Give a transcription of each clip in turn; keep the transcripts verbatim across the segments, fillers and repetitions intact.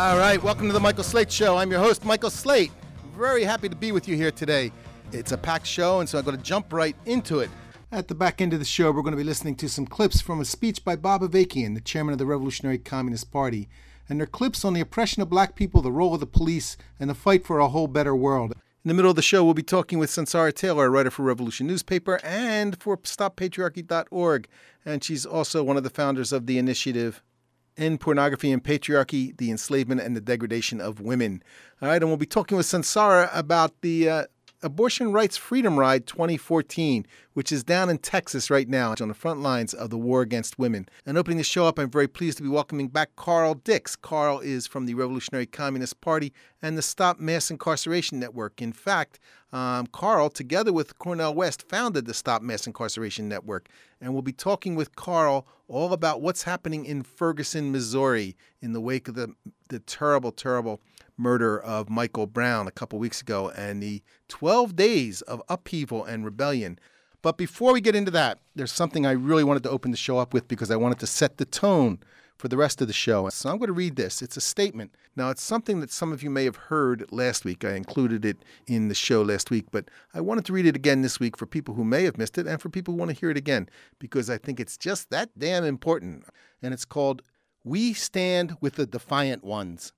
All right, welcome to the Michael Slate Show. I'm your host, Michael Slate. Very happy to be with you here today. It's a packed show, and so I'm going to jump right into it. At the back end of the show, we're going to be listening to some clips from a speech by Bob Avakian, the chairman of the Revolutionary Communist Party. And they're clips on the oppression of black people, the role of the police, and the fight for a whole better world. In the middle of the show, we'll be talking with Sansara Taylor, a writer for Revolution Newspaper and for stop patriarchy dot org. And she's also one of the founders of the initiative End Pornography and Patriarchy, the Enslavement and the Degradation of Women. All right, and we'll be talking with Sansara about the uh, Abortion Rights Freedom Ride twenty fourteen, which is down in Texas right now on the front lines of the war against women. And opening the show up, I'm very pleased to be welcoming back Carl Dix. Carl is from the Revolutionary Communist Party and the Stop Mass Incarceration Network. In fact, um, Carl, together with Cornel West, founded the Stop Mass Incarceration Network. And we'll be talking with Carl all about what's happening in Ferguson, Missouri, in the wake of the, the terrible, terrible murder of Michael Brown a couple weeks ago and the twelve days of upheaval and rebellion. But before we get into that, there's something I really wanted to open the show up with because I wanted to set the tone for the rest of the show. So I'm going to read this. It's a statement. Now, it's something that some of you may have heard last week. I included it in the show last week, but I wanted to read it again this week for people who may have missed it and for people who want to hear it again because I think it's just that damn important. And it's called, "We Stand with the Defiant Ones."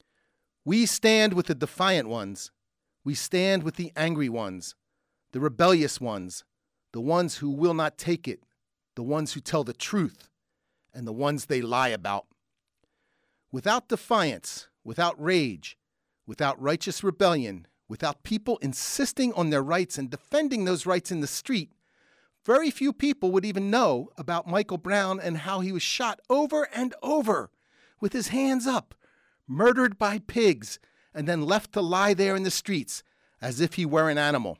We stand with the defiant ones. We stand with the angry ones, the rebellious ones, the ones who will not take it, the ones who tell the truth, and the ones they lie about. Without defiance, without rage, without righteous rebellion, without people insisting on their rights and defending those rights in the street, very few people would even know about Michael Brown and how he was shot over and over with his hands up, murdered by pigs, and then left to lie there in the streets as if he were an animal.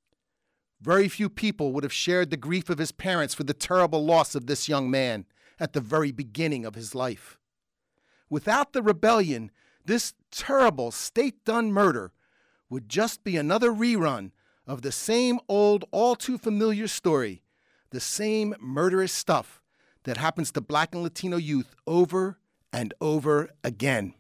Very few people would have shared the grief of his parents for the terrible loss of this young man at the very beginning of his life. Without the rebellion, this terrible state-done murder would just be another rerun of the same old, all-too-familiar story, the same murderous stuff that happens to Black and Latino youth over and over again.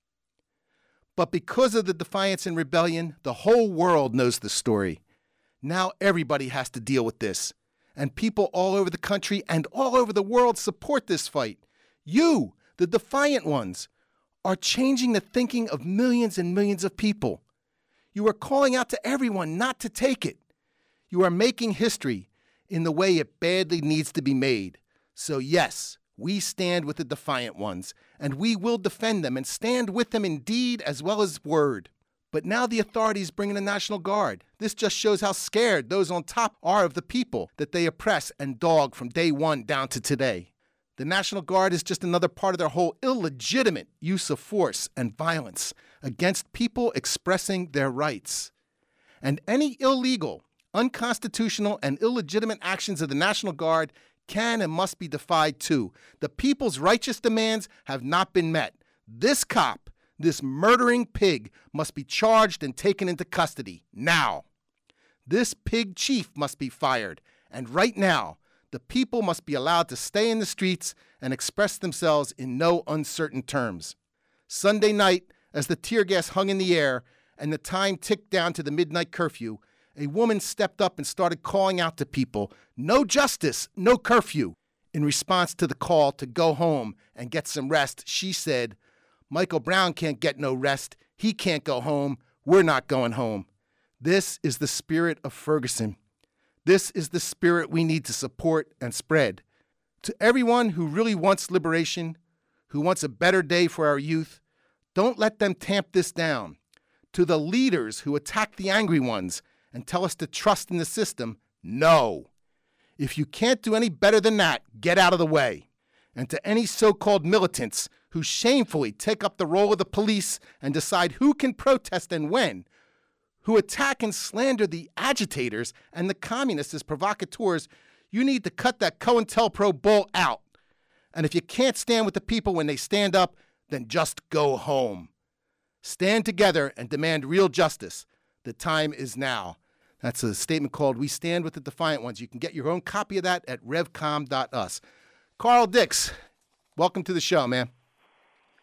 But because of the defiance and rebellion, the whole world knows the story. Now everybody has to deal with this. And people all over the country and all over the world support this fight. You, the defiant ones, are changing the thinking of millions and millions of people. You are calling out to everyone not to take it. You are making history in the way it badly needs to be made. So yes, we stand with the defiant ones, and we will defend them and stand with them in deed as well as word. But now the authorities bring in the National Guard. This just shows how scared those on top are of the people that they oppress and dog from day one down to today. The National Guard is just another part of their whole illegitimate use of force and violence against people expressing their rights. And any illegal, unconstitutional, and illegitimate actions of the National Guard can and must be defied too. The people's righteous demands have not been met. This cop, this murdering pig, must be charged and taken into custody now. This pig chief must be fired. And right now, the people must be allowed to stay in the streets and express themselves in no uncertain terms. Sunday night, as the tear gas hung in the air and the time ticked down to the midnight curfew, a woman stepped up and started calling out to people, "No justice, no curfew." In response to the call to go home and get some rest, she said, "Michael Brown can't get no rest. He can't go home. We're not going home." This is the spirit of Ferguson. This is the spirit we need to support and spread. To everyone who really wants liberation, who wants a better day for our youth, don't let them tamp this down. To the leaders who attack the angry ones and tell us to trust in the system, no. If you can't do any better than that, get out of the way. And to any so-called militants who shamefully take up the role of the police and decide who can protest and when, who attack and slander the agitators and the communists as provocateurs, you need to cut that COINTELPRO bull out. And if you can't stand with the people when they stand up, then just go home. Stand together and demand real justice. The time is now. That's a statement called "We Stand with the Defiant Ones." You can get your own copy of that at revcom dot us. Carl Dix, welcome to the show, man.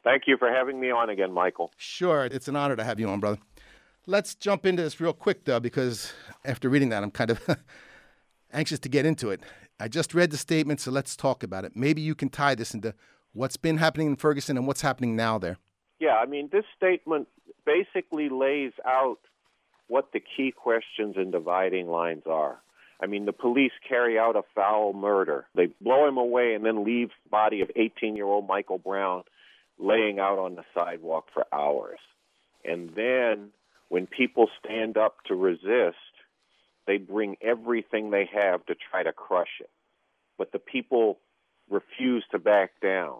Thank you for having me on again, Michael. Sure. It's an honor to have you on, brother. Let's jump into this real quick, though, because after reading that, I'm kind of anxious to get into it. I just read the statement, so let's talk about it. Maybe you can tie this into what's been happening in Ferguson and what's happening now there. Yeah, I mean, this statement basically lays out what the key questions and dividing lines are. I mean, the police carry out a foul murder. They blow him away and then leave the body of eighteen-year-old Michael Brown laying out on the sidewalk for hours. And then when people stand up to resist, they bring everything they have to try to crush it. But the people refuse to back down.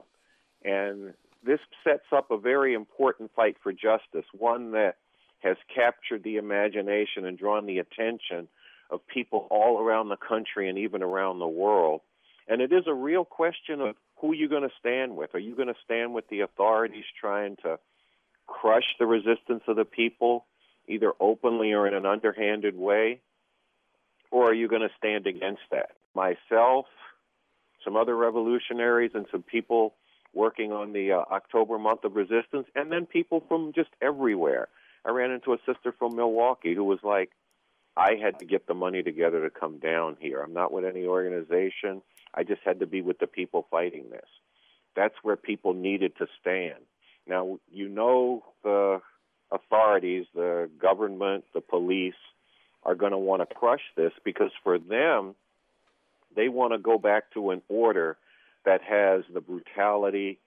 And this sets up a very important fight for justice, one that has captured the imagination and drawn the attention of people all around the country and even around the world. And it is a real question of who you're going to stand with. Are you going to stand with the authorities trying to crush the resistance of the people, either openly or in an underhanded way? Or are you going to stand against that? Myself, some other revolutionaries, and some people working on the uh, October month of resistance, and then people from just everywhere. I ran into a sister from Milwaukee who was like, I had to get the money together to come down here. I'm not with any organization. I just had to be with the people fighting this. That's where people needed to stand. Now, you know the authorities, the government, the police, are going to want to crush this because for them, they want to go back to an order that has the brutality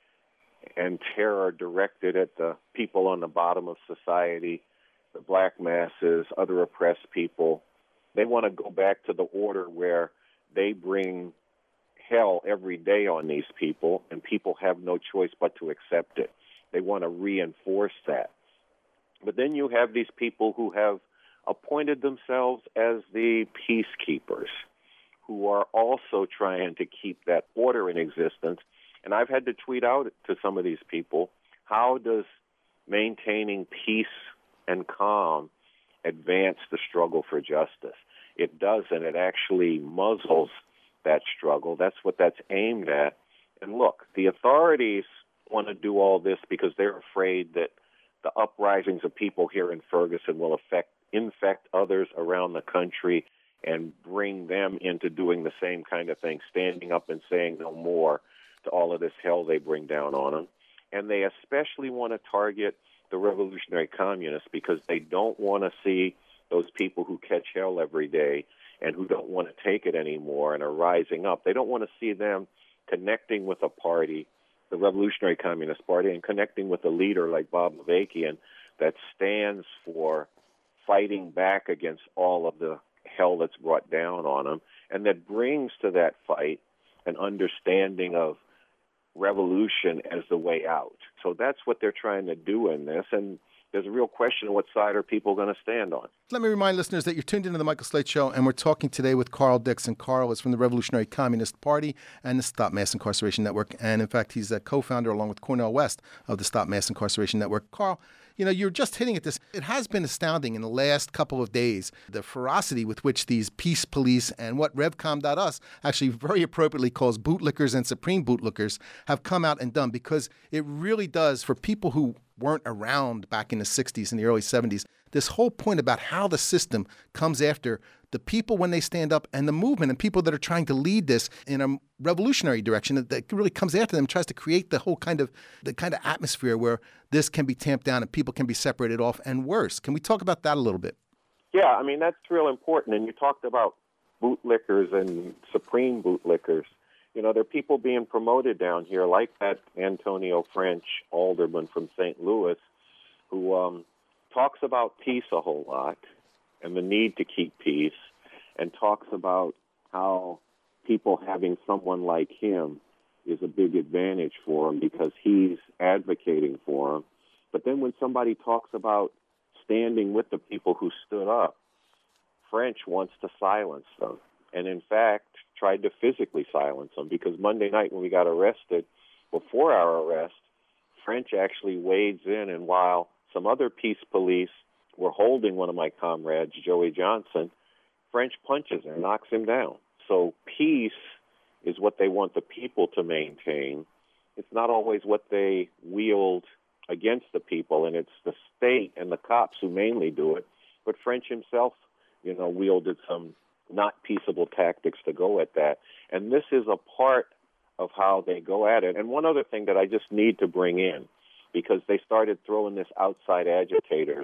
and terror directed at the people on the bottom of society, the black masses, other oppressed people. They want to go back to the order where they bring hell every day on these people, and people have no choice but to accept it. They want to reinforce that. But then you have these people who have appointed themselves as the peacekeepers, who are also trying to keep that order in existence. And I've had to tweet out to some of these people, how does maintaining peace and calm advance the struggle for justice? It doesn't. It actually muzzles that struggle. That's what that's aimed at. And look, the authorities want to do all this because they're afraid that the uprisings of people here in Ferguson will affect, infect others around the country and bring them into doing the same kind of thing, standing up and saying no more to all of this hell they bring down on them. And they especially want to target the revolutionary communists because they don't want to see those people who catch hell every day and who don't want to take it anymore and are rising up. They don't want to see them connecting with a party, the Revolutionary Communist Party, and connecting with a leader like Bob Avakian that stands for fighting back against all of the hell that's brought down on them, and that brings to that fight an understanding of revolution as the way out. So that's what they're trying to do in this, and there's a real question of what side are people going to stand on. Let me remind listeners that you're tuned into the Michael Slate Show, and we're talking today with Carl Dixon. Carl is from the Revolutionary Communist Party and the Stop Mass Incarceration Network, and in fact, he's a co-founder along with Cornel West of the Stop Mass Incarceration Network. Carl, you know, you're just hitting at this. It has been astounding in the last couple of days, the ferocity with which these peace police and what Revcom dot U S actually very appropriately calls bootlickers and supreme bootlickers have come out and done, because it really does, for people who weren't around back in the sixties and the early seventies, this whole point about how the system comes after the people when they stand up, and the movement and people that are trying to lead this in a revolutionary direction that, that really comes after them, tries to create the whole kind of the kind of atmosphere where this can be tamped down and people can be separated off, and worse. Can we talk about that a little bit? Yeah, I mean, that's real important. And you talked about bootlickers and supreme bootlickers. You know, there are people being promoted down here, like that Antonio French alderman from Saint Louis, who um, talks about peace a whole lot and the need to keep peace, and talks about how people having someone like him is a big advantage for him because he's advocating for them. But then when somebody talks about standing with the people who stood up, French wants to silence them, and in fact tried to physically silence them, because Monday night when we got arrested, before our arrest, French actually wades in, and while some other peace police were holding one of my comrades, Joey Johnson, French punches him, knocks him down. So peace is what they want the people to maintain, it's not always what they wield against the people, and it's the state and the cops who mainly do it. But French himself, you know, wielded some not peaceable tactics to go at that. And this is a part of how they go at it. And one other thing that I just need to bring in, because they started throwing this outside agitators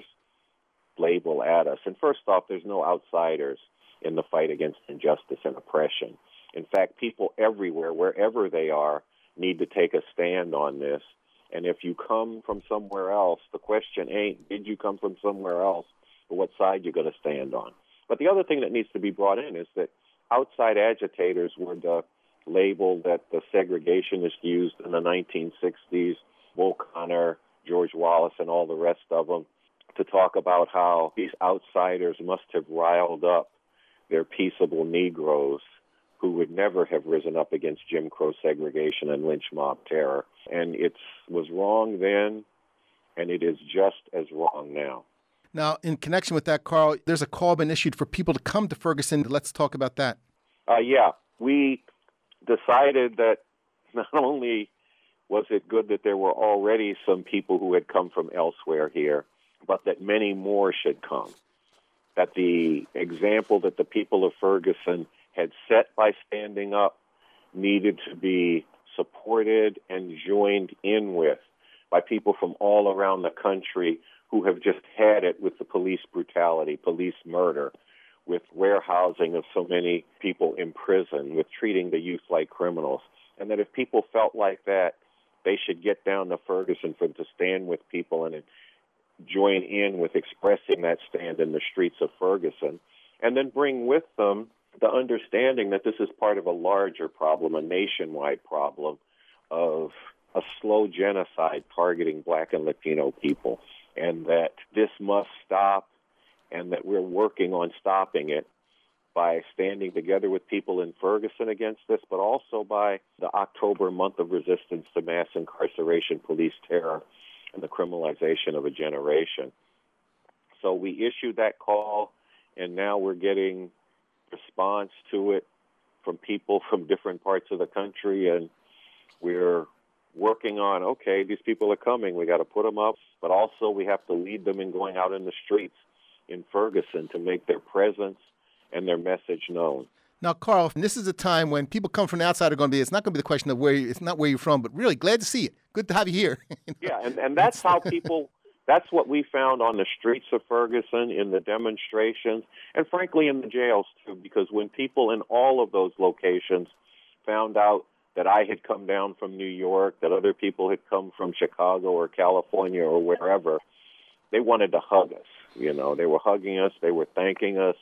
label at us. And first off, there's no outsiders in the fight against injustice and oppression. In fact, people everywhere, wherever they are, need to take a stand on this. And if you come from somewhere else, the question ain't, did you come from somewhere else, but what side you're going to stand on. But the other thing that needs to be brought in is that outside agitators were the label that the segregationists used in the nineteen sixties, Will Connor, George Wallace, and all the rest of them, to talk about how these outsiders must have riled up their peaceable Negroes who would never have risen up against Jim Crow segregation and lynch mob terror. And it was wrong then, and it is just as wrong now. Now, in connection with that, Carl, there's a call been issued for people to come to Ferguson. Let's talk about that. Uh, yeah, we decided that not only was it good that there were already some people who had come from elsewhere here, but that many more should come. That the example that the people of Ferguson had set by standing up needed to be supported and joined in with by people from all around the country who have just had it with the police brutality, police murder, with warehousing of so many people in prison, with treating the youth like criminals. And that if people felt like that, they should get down to Ferguson for to stand with people and join in with expressing that stand in the streets of Ferguson, and then bring with them the understanding that this is part of a larger problem, a nationwide problem of a slow genocide targeting Black and Latino people, and that this must stop, and that we're working on stopping it by standing together with people in Ferguson against this, but also by the October month of resistance to mass incarceration, police terror, and the criminalization of a generation. So we issued that call, and now we're getting response to it from people from different parts of the country, and we're working on, okay, these people are coming, we got to put them up, but also we have to lead them in going out in the streets in Ferguson to make their presence and their message known. Now, Carl, this is a time when people come from the outside are going to be, it's not going to be the question of where, you, it's not where you're from, but really glad to see you. Good to have you here. Yeah, and, and that's how people, that's what we found on the streets of Ferguson, in the demonstrations, and frankly in the jails too, because when people in all of those locations found out that I had come down from New York, that other people had come from Chicago or California or wherever, they wanted to hug us. You know, they were hugging us, they were thanking us,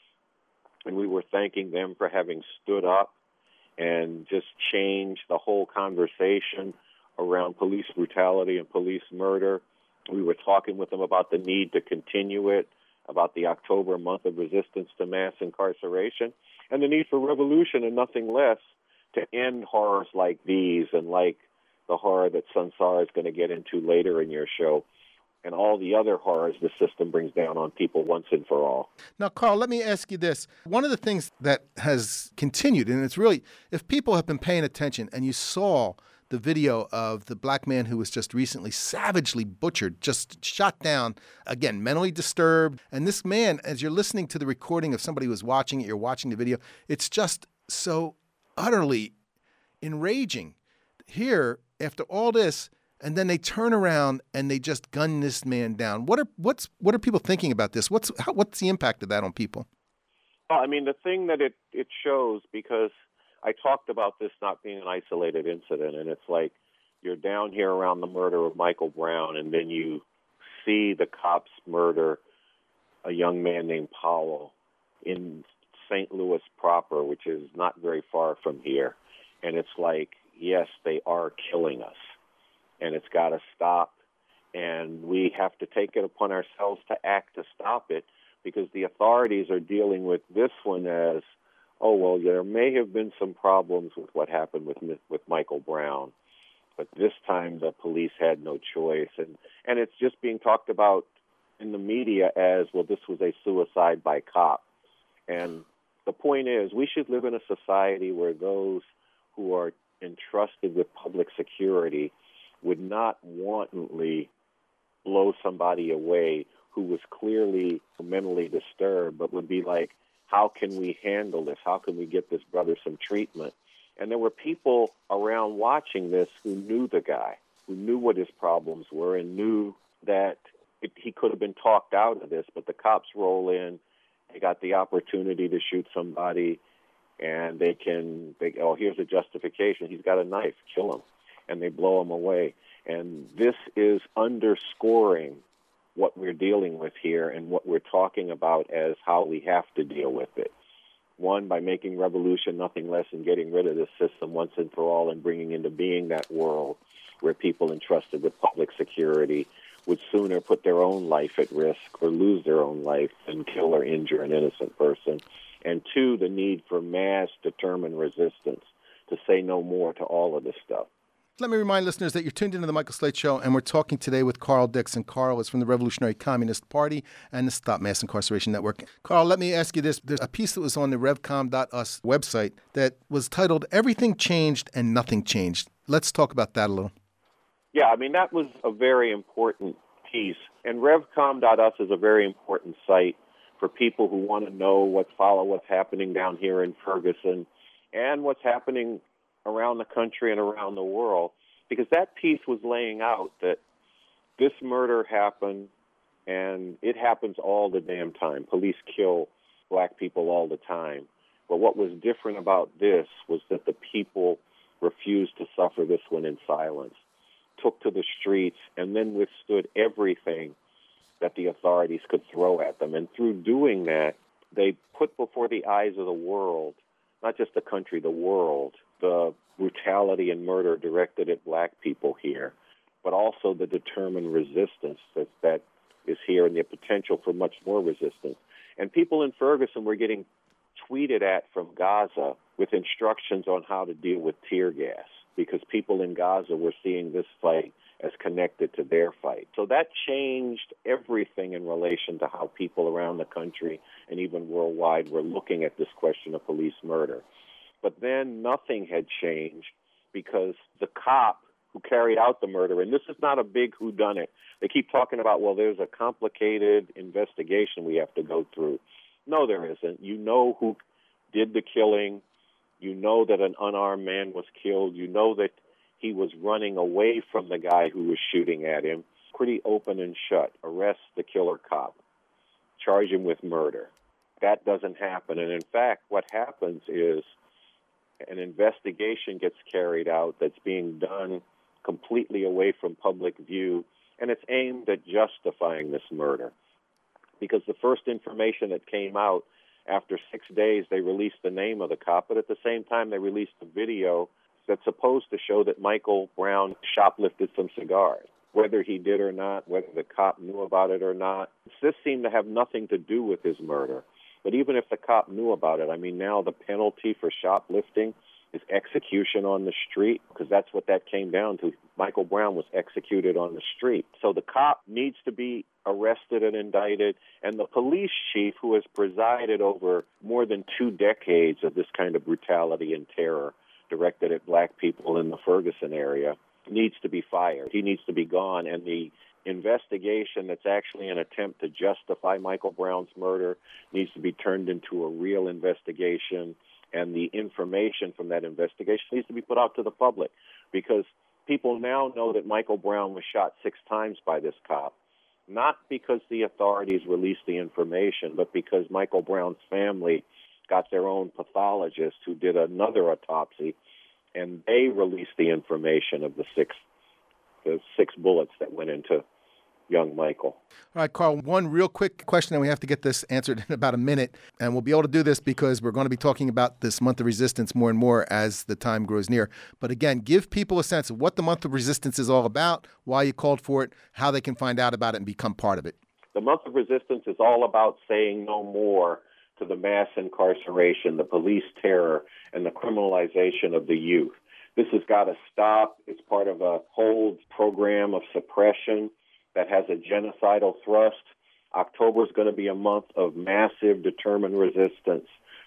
and we were thanking them for having stood up and just changed the whole conversation around police brutality and police murder. We were talking with them about the need to continue it, about the October month of resistance to mass incarceration, and the need for revolution and nothing less to end horrors like these and like the horror that Sansar is going to get into later in your show, and all the other horrors the system brings down on people once and for all. Now, Carl, let me ask you this. One of the things that has continued, and it's really, if people have been paying attention and you saw the video of the Black man who was just recently savagely butchered, just shot down, again, mentally disturbed. And this man, as you're listening to the recording of somebody who was watching it, you're watching the video, it's just so utterly enraging. Here, after all this, and then they turn around and they just gun this man down. What are what's what are people thinking about this? What's how, what's the impact of that on people? Well, I mean, the thing that it, it shows, because I talked about this not being an isolated incident, and it's like you're down here around the murder of Michael Brown, and then you see the cops murder a young man named Powell in Saint Louis proper, which is not very far from here. And it's like, yes, they are killing us, and it's got to stop. And we have to take it upon ourselves to act to stop it, because the authorities are dealing with this one as, oh, well, there may have been some problems with what happened with with Michael Brown, but this time the police had no choice. And, and it's just being talked about in the media as, well, this was a suicide by cop. And the point is, we should live in a society where those who are entrusted with public security would not wantonly blow somebody away who was clearly mentally disturbed, but would be like, how can we handle this? How can we get this brother some treatment? And there were people around watching this who knew the guy, who knew what his problems were and knew that it, he could have been talked out of this, but the cops roll in, they got the opportunity to shoot somebody, and they can, they, oh, here's a justification. He's got a knife, kill him. And they blow him away. And this is underscoring what we're dealing with here and what we're talking about as how we have to deal with it. One, by making revolution nothing less than getting rid of this system once and for all and bringing into being that world where people entrusted with public security would sooner put their own life at risk or lose their own life than kill or injure an innocent person. And two, the need for mass determined resistance to say no more to all of this stuff. Let me remind listeners that you're tuned into the Michael Slate Show, and we're talking today with Carl Dixon. Carl is from the Revolutionary Communist Party and the Stop Mass Incarceration Network. Carl, let me ask you this. There's a piece that was on the revcom dot u s website that was titled, Everything Changed and Nothing Changed. Let's talk about that a little. Yeah, I mean, that was a very important piece. And revcom dot u s is a very important site for people who want to know what follow what's happening down here in Ferguson and what's happening around the country and around the world, because that piece was laying out that this murder happened, and it happens all the damn time. Police kill black people all the time. But what was different about this was that the people refused to suffer this one in silence, took to the streets, and then withstood everything that the authorities could throw at them. And through doing that, they put before the eyes of the world, not just the country, the world, the brutality and murder directed at black people here, but also the determined resistance that, that is here and the potential for much more resistance. And people in Ferguson were getting tweeted at from Gaza with instructions on how to deal with tear gas, because people in Gaza were seeing this fight as connected to their fight. So that changed everything in relation to how people around the country and even worldwide were looking at this question of police murder. But then nothing had changed because the cop who carried out the murder, and this is not a big whodunit. They keep talking about, well, there's a complicated investigation we have to go through. No, there isn't. You know who did the killing. You know that an unarmed man was killed. You know that he was running away from the guy who was shooting at him. Pretty open and shut. Arrest the killer cop. Charge him with murder. That doesn't happen. And in fact, what happens is an investigation gets carried out that's being done completely away from public view, and it's aimed at justifying this murder. Because the first information that came out, after six days, they released the name of the cop, but at the same time, they released a video that's supposed to show that Michael Brown shoplifted some cigars. Whether he did or not, whether the cop knew about it or not, this seemed to have nothing to do with his murder. But even if the cop knew about it, I mean, now the penalty for shoplifting is execution on the street, because that's what that came down to. Michael Brown was executed on the street. So the cop needs to be arrested and indicted, and the police chief, who has presided over more than two decades of this kind of brutality and terror directed at black people in the Ferguson area, needs to be fired. He needs to be gone, and the investigation that's actually an attempt to justify Michael Brown's murder needs to be turned into a real investigation, and the information from that investigation needs to be put out to the public, because people now know that Michael Brown was shot six times by this cop, not because the authorities released the information, but because Michael Brown's family got their own pathologist who did another autopsy, and they released the information of the six the six bullets that went into young Michael. All right, Carl, one real quick question, and we have to get this answered in about a minute. And we'll be able to do this because we're going to be talking about this Month of Resistance more and more as the time grows near. But again, give people a sense of what the Month of Resistance is all about, why you called for it, how they can find out about it and become part of it. The Month of Resistance is all about saying no more to the mass incarceration, the police terror, and the criminalization of the youth. This has got to stop. It's part of a whole program of suppression that has a genocidal thrust. October is going to be a month of massive determined resistance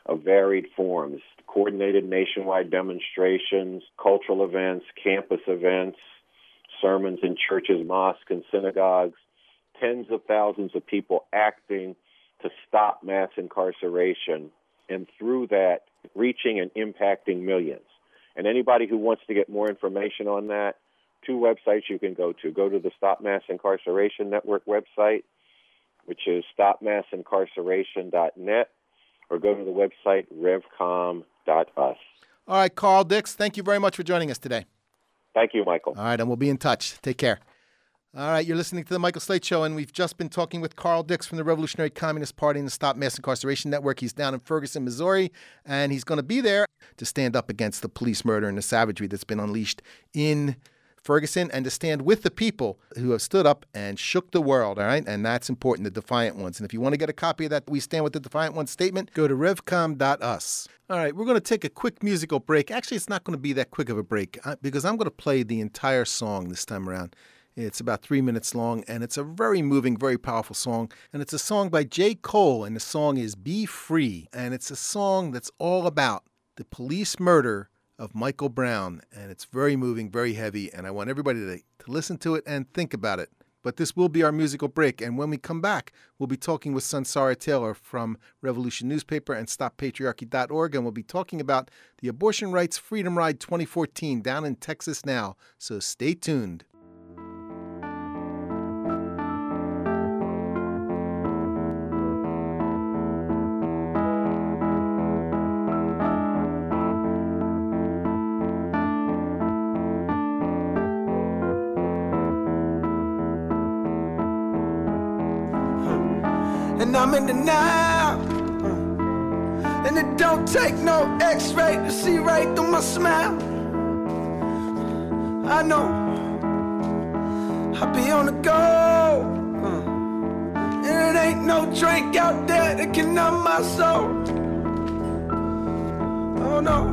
of varied forms, coordinated nationwide demonstrations, cultural events, campus events, sermons in churches, mosques, and synagogues, tens of thousands of people acting to stop mass incarceration, and through that, reaching and impacting millions. And anybody who wants to get more information on that, two websites you can go to. Go to the Stop Mass Incarceration Network website, which is stop mass incarceration dot net, or go to the website revcom dot u s. All right, Carl Dix, thank you very much for joining us today. Thank you, Michael. All right, and we'll be in touch. Take care. All right, you're listening to The Michael Slate Show, and we've just been talking with Carl Dix from the Revolutionary Communist Party and the Stop Mass Incarceration Network. He's down in Ferguson, Missouri, and he's going to be there to stand up against the police murder and the savagery that's been unleashed in Ferguson, and to stand with the people who have stood up and shook the world, all right? And that's important, the defiant ones. And if you want to get a copy of that We Stand with the Defiant Ones statement, go to revcom dot u s. All right, we're going to take a quick musical break. Actually, it's not going to be that quick of a break uh, because I'm going to play the entire song this time around. It's about three minutes long, and it's a very moving, very powerful song. And it's a song by J. Cole, and the song is Be Free. And it's a song that's all about the police murder of Michael Brown, and it's very moving, very heavy, and I want everybody to, to listen to it and think about it. But this will be our musical break, and when we come back, we'll be talking with Sunsara Taylor from Revolution Newspaper and stop patriarchy dot org, and we'll be talking about the Abortion Rights Freedom Ride twenty fourteen down in Texas now, so stay tuned. And I'm in the now, and it don't take no x-ray to see right through my smile. I know I be on the go, and it ain't no drink out there that can numb my soul. Oh no.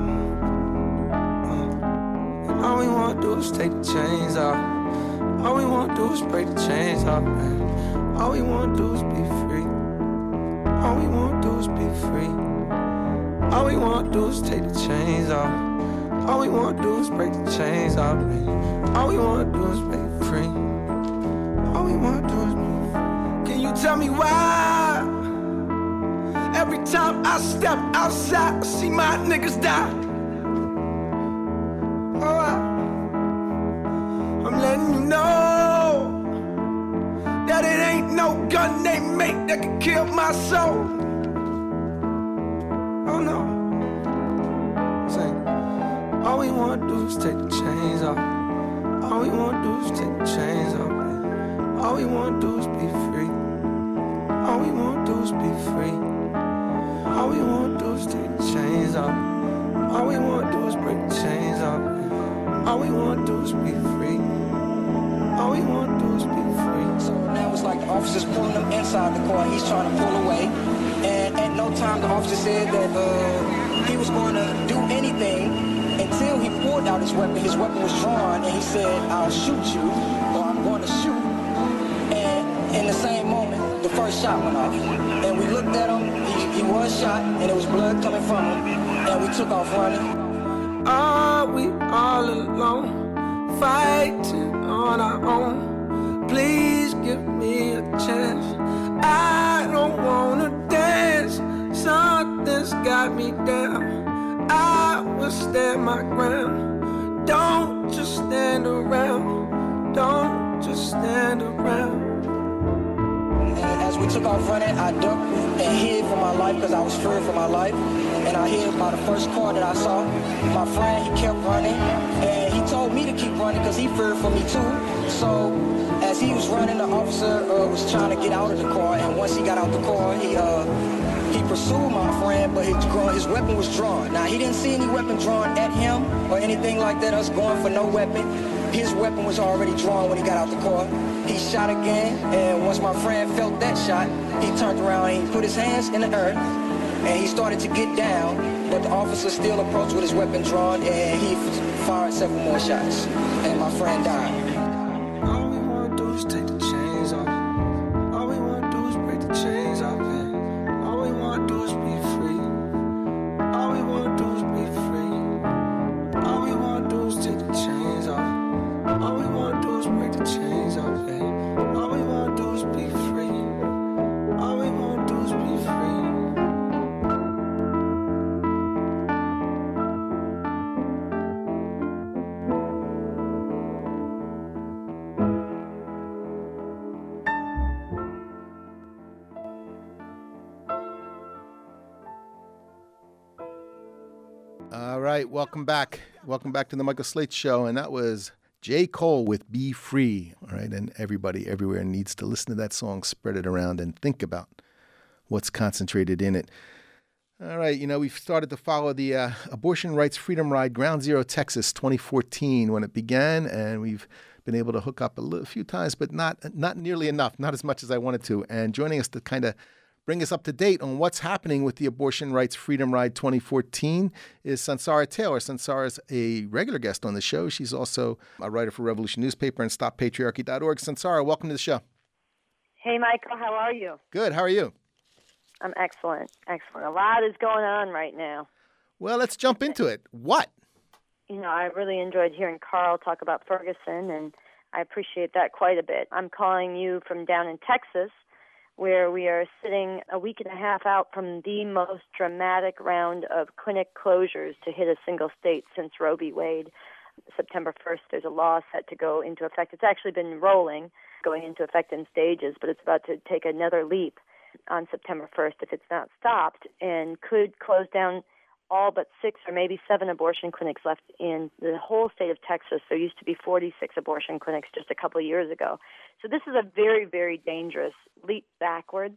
And all we wanna do is take the chains off. All we wanna do is break the chains off, man. All we wanna do is be free. All we wanna do is be free. All we wanna do is take the chains off. All we wanna do is break the chains off, man. All we wanna do is be free. All we wanna do is be free. Can you tell me why? Every time I step outside, I see my niggas die. Oh, I, I'm letting you know that it ain't no gun they make that can kill my soul. Oh no. Say, all we wanna do is take the chains off. All we wanna do is take the chains off, man. All we wanna do is be free. All we wanna do is be free. All we wanna do is take the chains off. All we wanna do is break the chains off, man. All we wanna do is be free. All we wanna do is be free. So now it's like the officers pulling him inside the car. He's trying to pull away. And at no time the officer said that uh, he was going to do anything until he pulled out his weapon. His weapon was drawn, and he said, I'll shoot you, or I'm going to shoot. And in the same moment, the first shot went off. And we looked at him. He, he was shot, and there was blood coming from him. And we took off running. Are we all alone, fighting on our own? Please give me a chance. I don't wanna dance. Something's got me down. I will stand my ground. Don't just stand around. Don't just stand around. And as we took off running, I ducked and hid for my life because I was fearing for my life. And I hid by the first car that I saw. My friend, he kept running, and he told me to keep running because he feared for me too. So as he was running, the officer uh, was trying to get out of the car, and once he got out the car, he uh, he pursued my friend, but his, his weapon was drawn. Now, he didn't see any weapon drawn at him or anything like that, us going for no weapon. His weapon was already drawn when he got out the car. He shot again, and once my friend felt that shot, he turned around and he put his hands in the earth, and he started to get down, but the officer still approached with his weapon drawn, and he fired several more shots, and my friend died. All we wanna do is take the chains off. All we wanna do is break the chains off, man. All we wanna do is be free. All right, welcome back. Welcome back to the Michael Slate Show. And that was J. Cole with Be Free. All right, and everybody everywhere needs to listen to that song, spread it around, and think about what's concentrated in it. All right, you know, we've started to follow the uh, Abortion Rights Freedom Ride, Ground Zero, Texas, twenty fourteen, when it began, and we've been able to hook up a, little, a few times, but not not nearly enough, not as much as I wanted to. And joining us to kind of bring us up to date on what's happening with the Abortion Rights Freedom Ride twenty fourteen is Sunsara Taylor. Sunsara's a regular guest on the show. She's also a writer for Revolution Newspaper and stop patriarchy dot org. Sunsara, welcome to the show. Hey, Michael, how are you? Good. How are you? I'm excellent. Excellent. A lot is going on right now. Well, let's jump into it. What? You know, I really enjoyed hearing Carl talk about Ferguson, and I appreciate that quite a bit. I'm calling you from down in Texas, where we are sitting a week and a half out from the most dramatic round of clinic closures to hit a single state since Roe v. Wade. September first, there's a law set to go into effect. It's actually been rolling, going into effect in stages, but it's about to take another leap on September first if it's not stopped, and could close down all but six or maybe seven abortion clinics left in the whole state of Texas. There used to be forty-six abortion clinics just a couple of years ago. So this is a very, very dangerous leap backwards.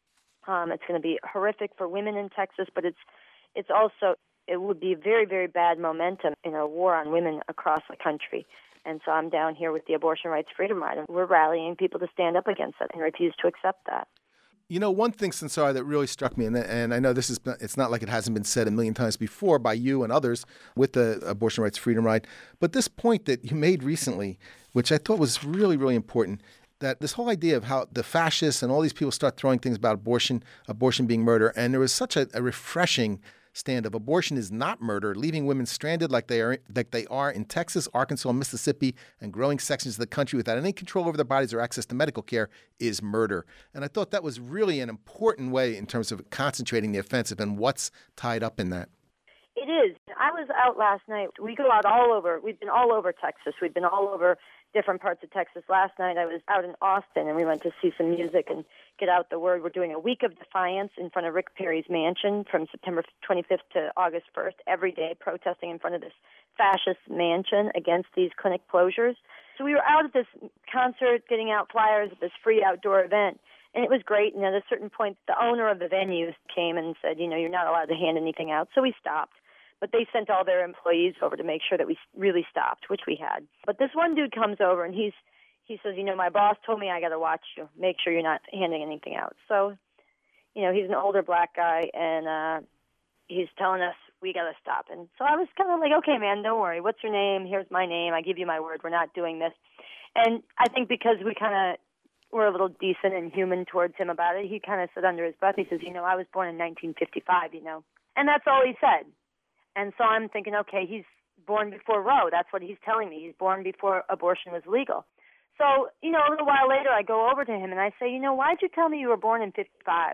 Um, it's going to be horrific for women in Texas, but it's it's also, it would be very, very bad momentum in a war on women across the country. And so I'm down here with the Abortion Rights Freedom Ride, and we're rallying people to stand up against it and refuse to accept that. You know, one thing, Sunsara, that really struck me, and, and I know this is, it's not like it hasn't been said a million times before by you and others with the Abortion Rights Freedom Ride, but this point that you made recently, which I thought was really, really important, that this whole idea of how the fascists and all these people start throwing things about abortion, abortion being murder, and there was such a, a refreshing stand of abortion is not murder, leaving women stranded like they are like they are in Texas, Arkansas, Mississippi, and growing sections of the country without any control over their bodies or access to medical care is murder. And I thought that was really an important way in terms of concentrating the offensive and what's tied up in that. It is. I was out last night. We go out all over. We've been all over Texas. We've been all over different parts of Texas. Last night I was out in Austin, and we went to see some music and get out the word. We're doing a week of defiance in front of Rick Perry's mansion from September twenty-fifth to August first, every day protesting in front of this fascist mansion against these clinic closures. So we were out at this concert, getting out flyers at this free outdoor event, and it was great. And at a certain point, the owner of the venue came and said, you know, you're not allowed to hand anything out. So we stopped. But they sent all their employees over to make sure that we really stopped, which we had. But this one dude comes over, and he's he says, you know, my boss told me I got to watch you, make sure you're not handing anything out. So, you know, he's an older black guy, and uh, he's telling us we got to stop. And so I was kind of like, okay, man, don't worry. What's your name? Here's my name. I give you my word. We're not doing this. And I think because we kind of were a little decent and human towards him about it, he kind of said under his breath, he says, you know, I was born in nineteen fifty-five, you know. And that's all he said. And so I'm thinking, okay, he's born before Roe. That's what he's telling me. He's born before abortion was legal. So, you know, a little while later, I go over to him and I say, you know, why'd you tell me you were born in fifty-five?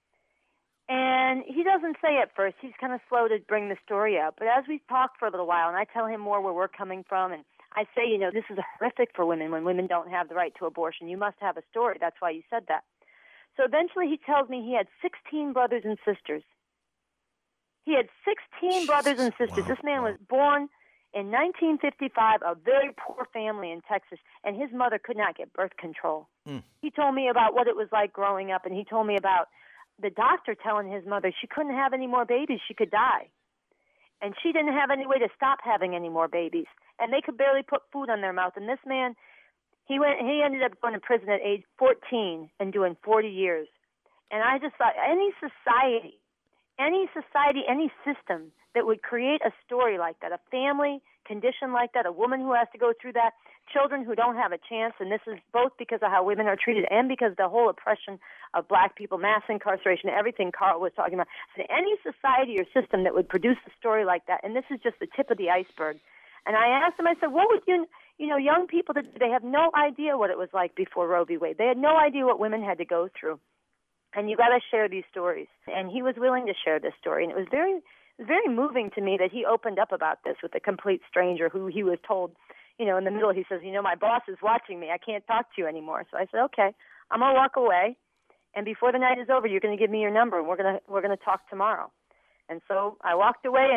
And he doesn't say at first. He's kind of slow to bring the story up. But as we talk for a little while, and I tell him more where we're coming from, and I say, you know, this is horrific for women when women don't have the right to abortion. You must have a story. That's why you said that. So eventually he tells me he had sixteen brothers and sisters. He had sixteen brothers and sisters. Wow. This man was born in nineteen fifty-five, a very poor family in Texas, and his mother could not get birth control. Mm. He told me about what it was like growing up, and he told me about the doctor telling his mother she couldn't have any more babies, she could die. And she didn't have any way to stop having any more babies. And they could barely put food on their mouth. And this man, he went. He ended up going to prison at age fourteen and doing forty years. And I just thought, any society, any society, any system that would create a story like that, a family condition like that, a woman who has to go through that, children who don't have a chance, and this is both because of how women are treated and because of the whole oppression of black people, mass incarceration, everything Carl was talking about. So any society or system that would produce a story like that, and this is just the tip of the iceberg. And I asked him, I said, what would you, you know, young people, they have no idea what it was like before Roe v. Wade. They had no idea what women had to go through. And you got to share these stories. And he was willing to share this story. And it was very, it was very moving to me that he opened up about this with a complete stranger who he was told, you know, in the middle, he says, you know, my boss is watching me. I can't talk to you anymore. So I said, okay, I'm going to walk away. And before the night is over, you're going to give me your number, and we're going to we're going to talk tomorrow. And so I walked away, and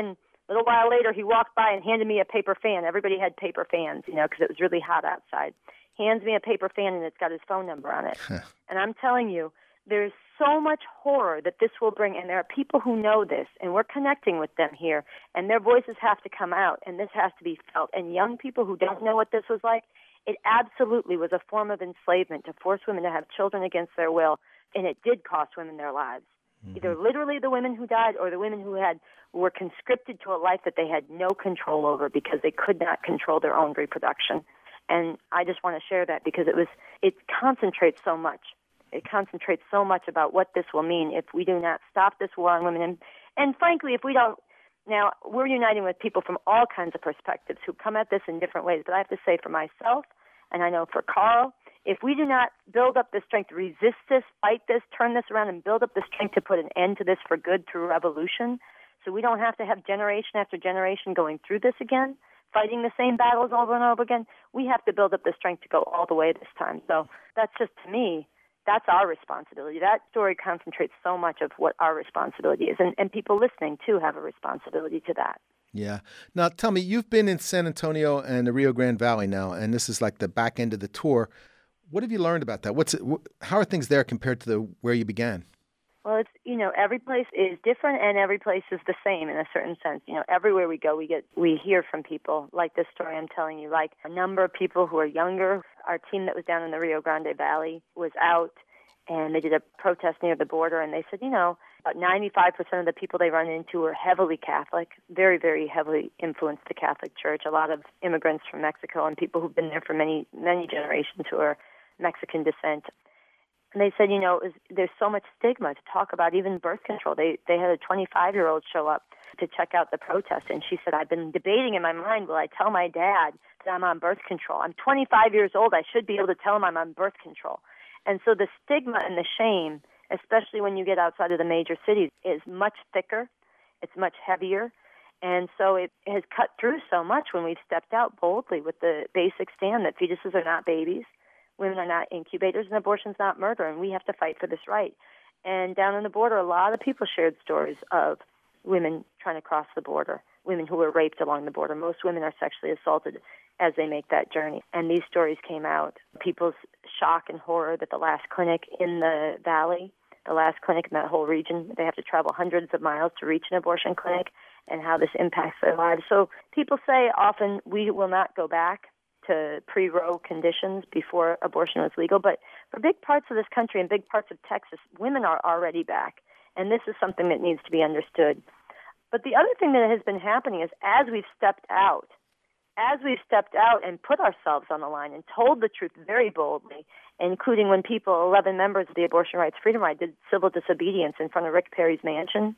A little while later, he walked by and handed me a paper fan. Everybody had paper fans, you know, because it was really hot outside. Hands me a paper fan, and it's got his phone number on it. And I'm telling you, there's so much horror that this will bring, and there are people who know this, and we're connecting with them here, and their voices have to come out, and this has to be felt. And young people who don't know what this was like, it absolutely was a form of enslavement to force women to have children against their will, and it did cost women their lives. Mm-hmm. Either literally the women who died or the women who had were conscripted to a life that they had no control over because they could not control their own reproduction. And I just want to share that because it was it concentrates so much. It concentrates so much about what this will mean if we do not stop this war on women. And, and frankly, if we don't, now we're uniting with people from all kinds of perspectives who come at this in different ways. But I have to say for myself, and I know for Carl, if we do not build up the strength to resist this, fight this, turn this around, and build up the strength to put an end to this for good through revolution, so we don't have to have generation after generation going through this again, fighting the same battles over and over again, we have to build up the strength to go all the way this time. So that's just, to me, that's our responsibility. That story concentrates so much of what our responsibility is. And, and people listening, too, have a responsibility to that. Yeah. Now, tell me, you've been in San Antonio and the Rio Grande Valley now, and this is like the back end of the tour. What have you learned about that? What's it, wh- how are things there compared to the where you began? Well, it's, you know, every place is different and every place is the same in a certain sense. You know, everywhere we go, we get, we hear from people like this story I'm telling you, like a number of people who are younger. Our team that was down in the Rio Grande Valley was out and they did a protest near the border, and they said, you know, about ninety-five percent of the people they run into are heavily Catholic, very, very heavily influenced the Catholic Church, a lot of immigrants from Mexico and people who've been there for many, many generations who are Mexican descent. And they said, you know, it was, there's so much stigma to talk about even birth control. They they had a twenty-five-year-old show up to check out the protest, and she said, I've been debating in my mind, will I tell my dad that I'm on birth control? I'm twenty-five years old. I should be able to tell him I'm on birth control. And so the stigma and the shame, especially when you get outside of the major cities, is much thicker. It's much heavier. And so it has cut through so much when we've stepped out boldly with the basic stand that fetuses are not babies. Women are not incubators, and abortion's not murder, and we have to fight for this right. And down on the border, a lot of people shared stories of women trying to cross the border, women who were raped along the border. Most women are sexually assaulted as they make that journey. And these stories came out. People's shock and horror that the last clinic in the valley, the last clinic in that whole region, they have to travel hundreds of miles to reach an abortion clinic, and how this impacts their lives. So people say often we will not go back to pre-Roe conditions before abortion was legal. But for big parts of this country and big parts of Texas, women are already back. And this is something that needs to be understood. But the other thing that has been happening is as we've stepped out, as we've stepped out and put ourselves on the line and told the truth very boldly, including when people, eleven members of the Abortion Rights Freedom Ride, did civil disobedience in front of Rick Perry's mansion,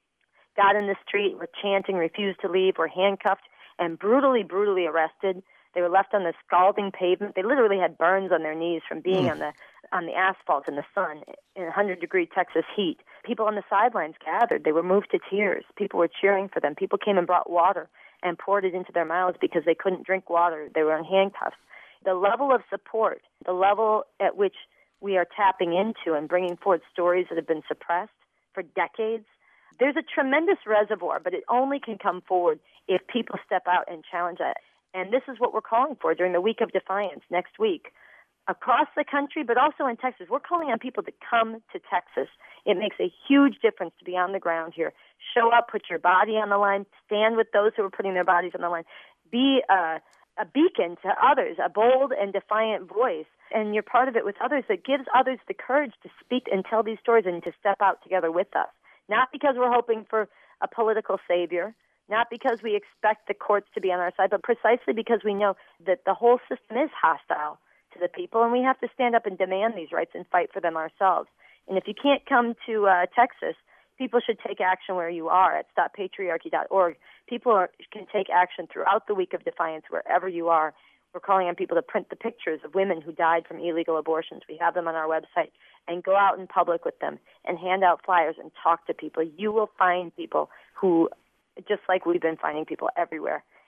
got in the street, were chanting, refused to leave, were handcuffed, and brutally, brutally arrested. They were left on the scalding pavement. They literally had burns on their knees from being mm. on the on the asphalt in the sun in one hundred degree Texas heat. People on the sidelines gathered. They were moved to tears. People were cheering for them. People came and brought water and poured it into their mouths because they couldn't drink water. They were in handcuffs. The level of support, the level at which we are tapping into and bringing forward stories that have been suppressed for decades, there's a tremendous reservoir, but it only can come forward if people step out and challenge that. And this is what we're calling for during the Week of Defiance next week. Across the country, but also in Texas, we're calling on people to come to Texas. It makes a huge difference to be on the ground here. Show up, put your body on the line, stand with those who are putting their bodies on the line. Be a, a beacon to others, a bold and defiant voice. And you're part of it with others that gives others the courage to speak and tell these stories and to step out together with us. Not because we're hoping for a political savior, not because we expect the courts to be on our side, but precisely because we know that the whole system is hostile to the people, and we have to stand up and demand these rights and fight for them ourselves. And if you can't come to uh, Texas, people should take action where you are at stop patriarchy dot org. People are, can take action throughout the Week of Defiance wherever you are. We're calling on people to print the pictures of women who died from illegal abortions. We have them on our website. And go out in public with them and hand out flyers and talk to people. You will find people who, just like we've been finding people everywhere,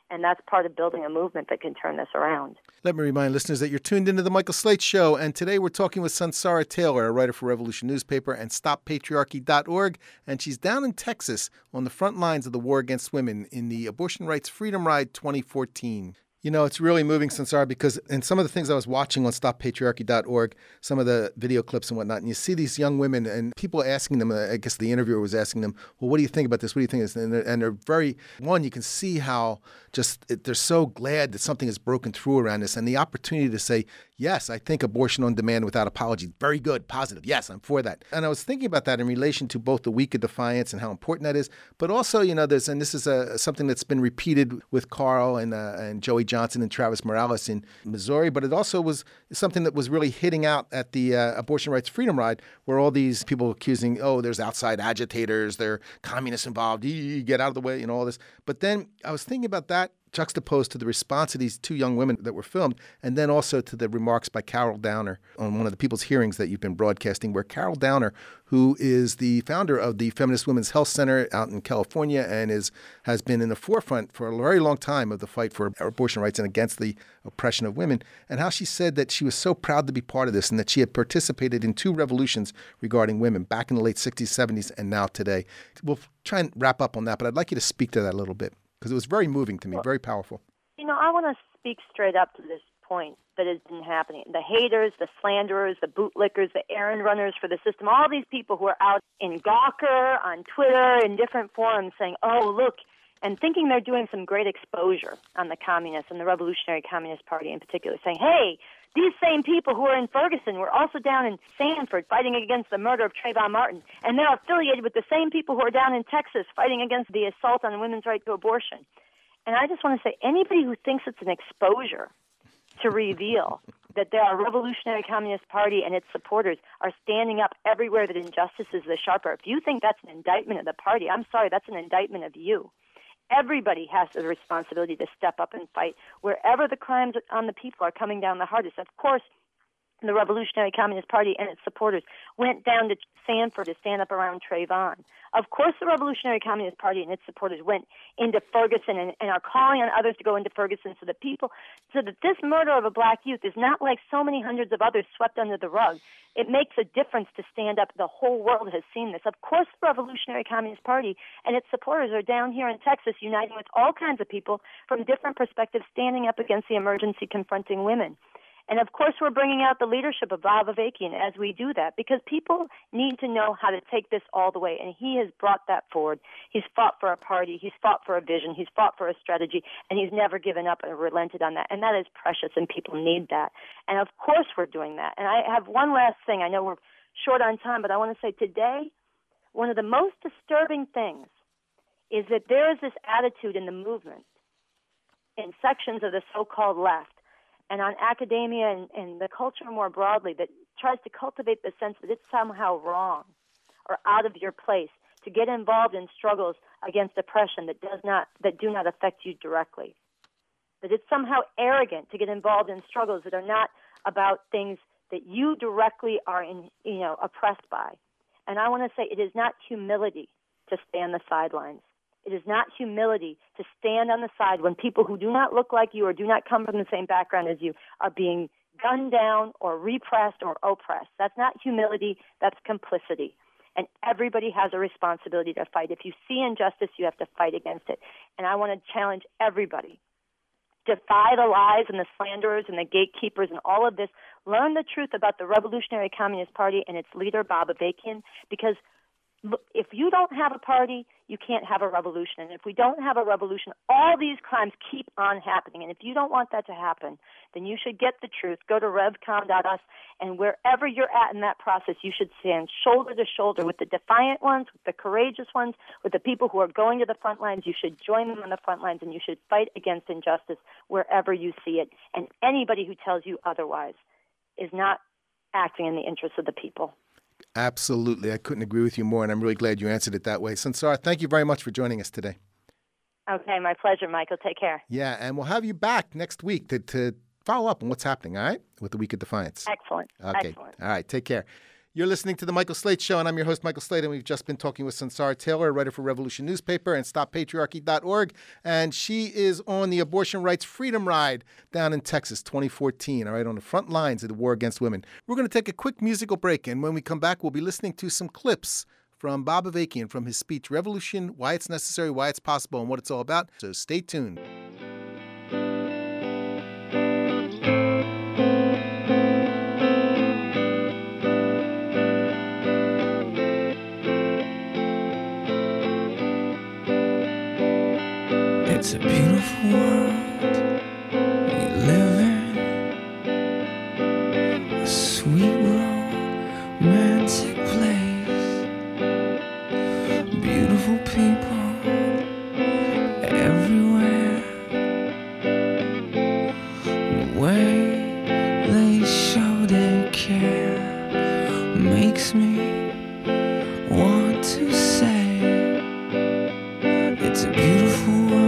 And that's part of building a movement that can turn this around. Let me remind listeners that you're tuned into The Michael Slate Show, and today we're talking with Sunsara Taylor, a writer for Revolution Newspaper and stop patriarchy dot org, and she's down in Texas on the front lines of the war against women in the Abortion Rights Freedom Ride twenty fourteen. You know, it's really moving, Sunsara, because in some of the things I was watching on stop patriarchy dot org, some of the video clips and whatnot, and you see these young women and people asking them, I guess the interviewer was asking them, well, what do you think about this? What do you think of this? And they're, and they're very, one, you can see how just it, they're so glad that something has broken through around this, and the opportunity to say, yes, I think abortion on demand without apology, very good, positive. Yes, I'm for that. And I was thinking about that in relation to both the Week of Defiance and how important that is, but also, you know, there's, and this is a, something that's been repeated with Carl and uh, and Joey Johnson and Travis Morales in Missouri, but it also was something that was really hitting out at the uh, Abortion Rights Freedom Ride, where all these people accusing, oh, there's outside agitators, there are communists involved, you get out of the way, you know, all this. But then I was thinking about that juxtaposed to the response of these two young women that were filmed, and then also to the remarks by Carol Downer on one of the People's Hearings that you've been broadcasting, where Carol Downer, who is the founder of the Feminist Women's Health Center out in California and is has been in the forefront for a very long time of the fight for abortion rights and against the oppression of women, and how she said that she was so proud to be part of this and that she had participated in two revolutions regarding women back in the late sixties, seventies, and now today. We'll try and wrap up on that, but I'd like you to speak to that a little bit, because it was very moving to me, very powerful. You know, I want to speak straight up to this point that has been happening. The haters, the slanderers, the bootlickers, the errand runners for the system, all these people who are out in Gawker, on Twitter, in different forums saying, oh, look, and thinking they're doing some great exposure on the communists and the Revolutionary Communist Party in particular, saying, hey, these same people who are in Ferguson were also down in Sanford fighting against the murder of Trayvon Martin, and they're affiliated with the same people who are down in Texas fighting against the assault on women's right to abortion. And I just want to say, anybody who thinks it's an exposure to reveal that there are Revolutionary Communist Party and its supporters are standing up everywhere that injustice is the sharper, if you think that's an indictment of the party, I'm sorry, that's an indictment of you. Everybody has the responsibility to step up and fight wherever the crimes on the people are coming down the hardest. Of course, the Revolutionary Communist Party and its supporters went down to Sanford to stand up around Trayvon. Of course, the Revolutionary Communist Party and its supporters went into Ferguson and, and are calling on others to go into Ferguson so that people, so that this murder of a black youth is not like so many hundreds of others swept under the rug. It makes a difference to stand up. The whole world has seen this. Of course, the Revolutionary Communist Party and its supporters are down here in Texas uniting with all kinds of people from different perspectives standing up against the emergency confronting women. And, of course, we're bringing out the leadership of Bob Avakian as we do that, because people need to know how to take this all the way, and he has brought that forward. He's fought for a party. He's fought for a vision. He's fought for a strategy, and he's never given up or relented on that, and that is precious, and people need that. And, of course, we're doing that. And I have one last thing. I know we're short on time, but I want to say today one of the most disturbing things is that there is this attitude in the movement, in sections of the so-called left, and on academia and, and the culture more broadly, that tries to cultivate the sense that it's somehow wrong or out of your place to get involved in struggles against oppression that does not that do not affect you directly. That it's somehow arrogant to get involved in struggles that are not about things that you directly are in, you know, oppressed by. And I want to say it is not humility to stay on the sidelines. It is not humility to stand on the side when people who do not look like you or do not come from the same background as you are being gunned down or repressed or oppressed. That's not humility, that's complicity. And everybody has a responsibility to fight. If you see injustice, you have to fight against it. And I want to challenge everybody. Defy the lies and the slanderers and the gatekeepers and all of this. Learn the truth about the Revolutionary Communist Party and its leader, Bob Avakian, because if you don't have a party, you can't have a revolution. And if we don't have a revolution, all these crimes keep on happening. And if you don't want that to happen, then you should get the truth. Go to revcom dot u s, and wherever you're at in that process, you should stand shoulder to shoulder with the defiant ones, with the courageous ones, with the people who are going to the front lines. You should join them on the front lines, and you should fight against injustice wherever you see it. And anybody who tells you otherwise is not acting in the interests of the people. Absolutely. I couldn't agree with you more, and I'm really glad you answered it that way. Sunsara, thank you very much for joining us today. Okay, my pleasure, Michael. Take care. Yeah, and we'll have you back next week to, to follow up on what's happening, all right, with the Week of Defiance. Excellent. Okay. Excellent. All right, take care. You're listening to The Michael Slate Show, and I'm your host, Michael Slate, and we've just been talking with Sansara Taylor, a writer for Revolution Newspaper and stop patriarchy dot org, and she is on the Abortion Rights Freedom Ride down in Texas, twenty fourteen, all right, on the front lines of the war against women. We're going to take a quick musical break, and when we come back, we'll be listening to some clips from Bob Avakian from his speech, Revolution, Why It's Necessary, Why It's Possible, and What It's All About, so stay tuned. It's a beautiful world we live in, a sweet romantic place, beautiful people everywhere, the way they show their care makes me want to say it's a beautiful world.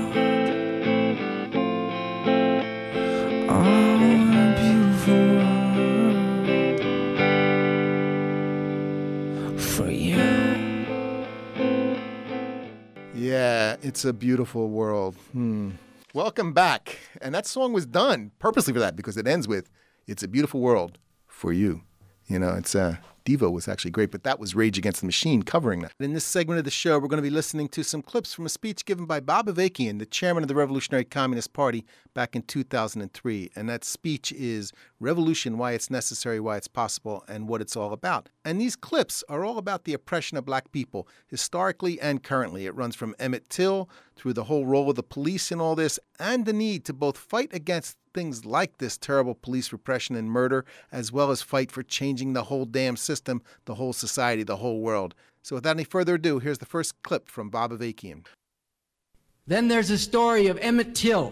Yeah, it's a beautiful world. Hmm. Welcome back. And that song was done purposely for that because it ends with, it's a beautiful world for you. You know, it's uh, Devo was actually great, but that was Rage Against the Machine covering that. In this segment of the show, we're going to be listening to some clips from a speech given by Bob Avakian, the chairman of the Revolutionary Communist Party, back in two thousand three. And that speech is Revolution, Why It's Necessary, Why It's Possible, and What It's All About. And these clips are all about the oppression of black people, historically and currently. It runs from Emmett Till through the whole role of the police in all this, and the need to both fight against things like this terrible police repression and murder, as well as fight for changing the whole damn system, the whole society, the whole world. So without any further ado, here's the first clip from Bob Avakian. Then there's a story of Emmett Till.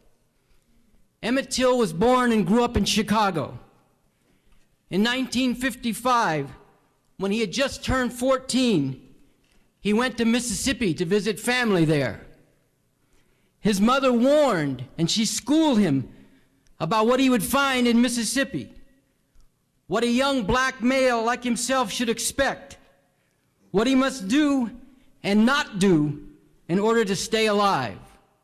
Emmett Till was born and grew up in Chicago. In nineteen fifty-five, when he had just turned fourteen, he went to Mississippi to visit family there. His mother warned and she schooled him about what he would find in Mississippi, what a young black male like himself should expect, what he must do and not do in order to stay alive.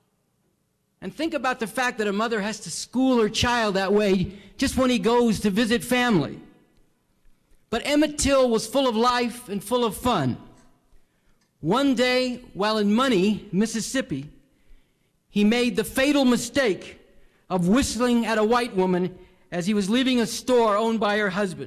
And think about the fact that a mother has to school her child that way just when he goes to visit family. But Emmett Till was full of life and full of fun. One day, while in Money, Mississippi, he made the fatal mistake of whistling at a white woman as he was leaving a store owned by her husband.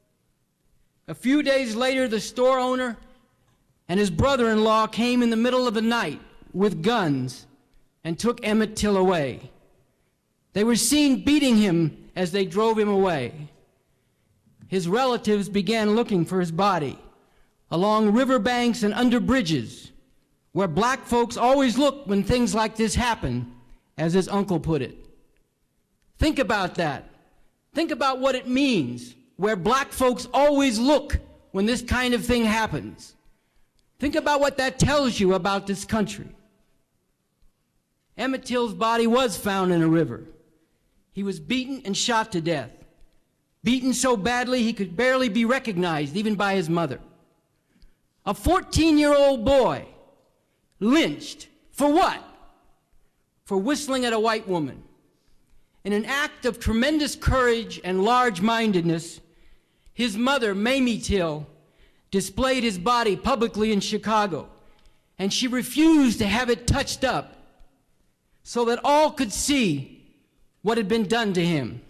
A few days later, the store owner and his brother-in-law came in the middle of the night with guns and took Emmett Till away. They were seen beating him as they drove him away. His relatives began looking for his body along riverbanks and under bridges, where black folks always look when things like this happen, as his uncle put it. Think about that. Think about what it means, where black folks always look when this kind of thing happens. Think about what that tells you about this country. Emmett Till's body was found in a river. He was beaten and shot to death, beaten so badly he could barely be recognized even by his mother. A fourteen-year-old boy lynched for what? For whistling at a white woman. In an act of tremendous courage and large-mindedness, his mother, Mamie Till, displayed his body publicly in Chicago, and she refused to have it touched up so that all could see what had been done to him.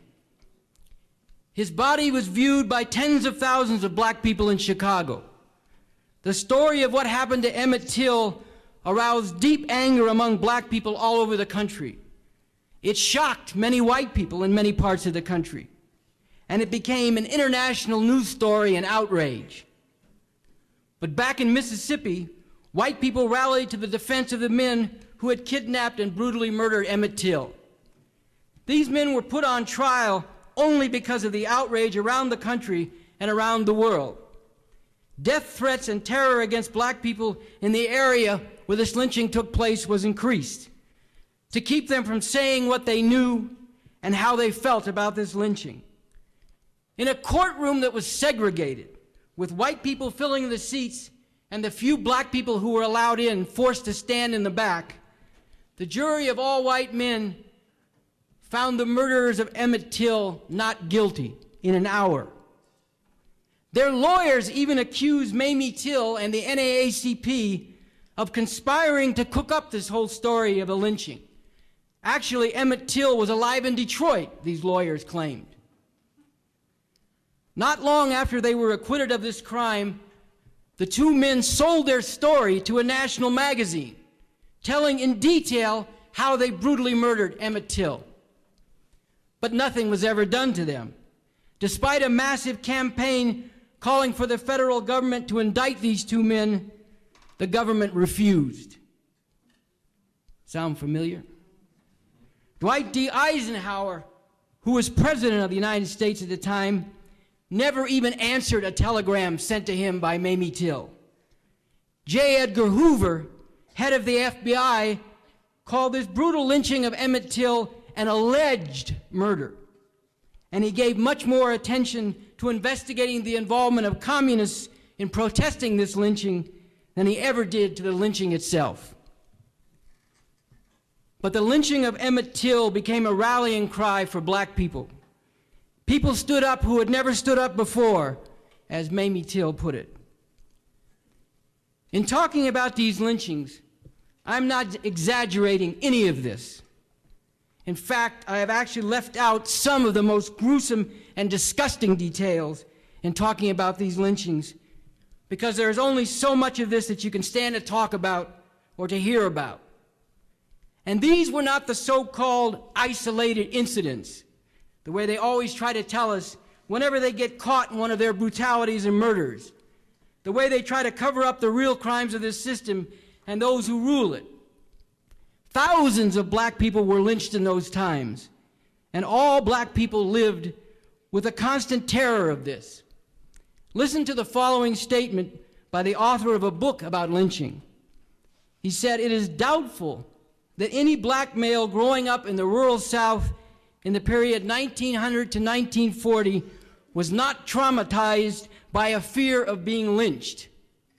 His body was viewed by tens of thousands of black people in Chicago. The story of what happened to Emmett Till aroused deep anger among black people all over the country. It shocked many white people in many parts of the country, and it became an international news story and outrage. But back in Mississippi, white people rallied to the defense of the men who had kidnapped and brutally murdered Emmett Till. These men were put on trial only because of the outrage around the country and around the world. Death threats and terror against black people in the area where this lynching took place was increased to keep them from saying what they knew and how they felt about this lynching. In a courtroom that was segregated, with white people filling the seats and the few black people who were allowed in forced to stand in the back, the jury of all white men found the murderers of Emmett Till not guilty in an hour. Their lawyers even accused Mamie Till and the N double A C P of conspiring to cook up this whole story of a lynching. Actually, Emmett Till was alive in Detroit, these lawyers claimed. Not long after they were acquitted of this crime, the two men sold their story to a national magazine, telling in detail how they brutally murdered Emmett Till. But nothing was ever done to them. Despite a massive campaign calling for the federal government to indict these two men, the government refused. Sound familiar? Dwight D. Eisenhower, who was president of the United States at the time, never even answered a telegram sent to him by Mamie Till. J. Edgar Hoover, head of the F B I, called this brutal lynching of Emmett Till an alleged murder. And he gave much more attention to investigating the involvement of communists in protesting this lynching than he ever did to the lynching itself. But the lynching of Emmett Till became a rallying cry for black people. People stood up who had never stood up before, as Mamie Till put it. In talking about these lynchings, I'm not exaggerating any of this. In fact, I have actually left out some of the most gruesome and disgusting details in talking about these lynchings, because there is only so much of this that you can stand to talk about or to hear about. And these were not the so-called isolated incidents, the way they always try to tell us whenever they get caught in one of their brutalities and murders, the way they try to cover up the real crimes of this system and those who rule it. Thousands of black people were lynched in those times, and all black people lived with a constant terror of this. Listen to the following statement by the author of a book about lynching. He said, "It is doubtful that any black male growing up in the rural South in the period nineteen hundred to nineteen forty was not traumatized by a fear of being lynched."